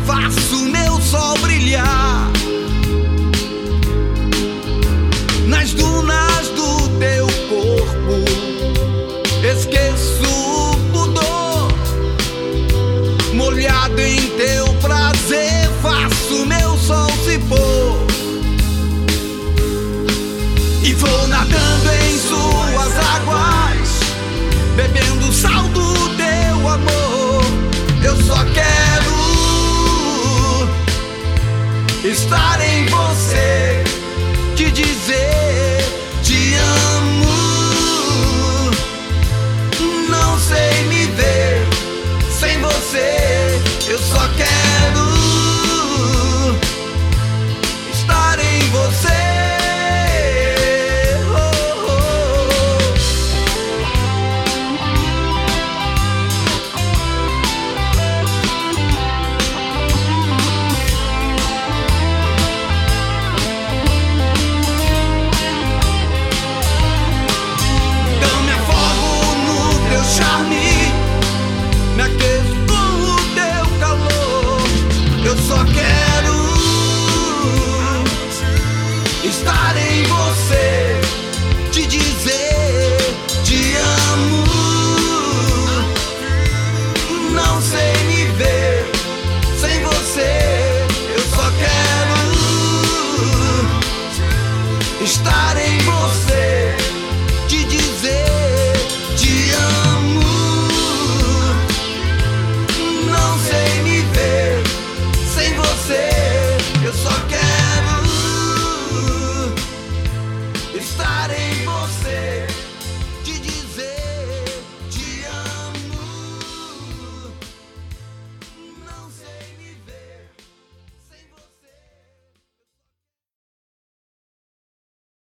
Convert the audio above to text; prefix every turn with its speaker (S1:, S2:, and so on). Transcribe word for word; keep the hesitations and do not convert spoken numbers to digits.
S1: faço meu sol brilhar nas dunas do teu corpo. Esqueço o pudor, molhado em teu prazer, faço meu sol se pôr. E vou nadando em suas águas, bebendo o sal do teu amor. Eu só quero estar em você, te dizer te amo. Não sei me ver sem você. Eu só quero estar em você. Me aqueço com o teu calor. Eu só quero estar em você, te dizer te amo. Não sei me ver sem você. Eu só quero estar em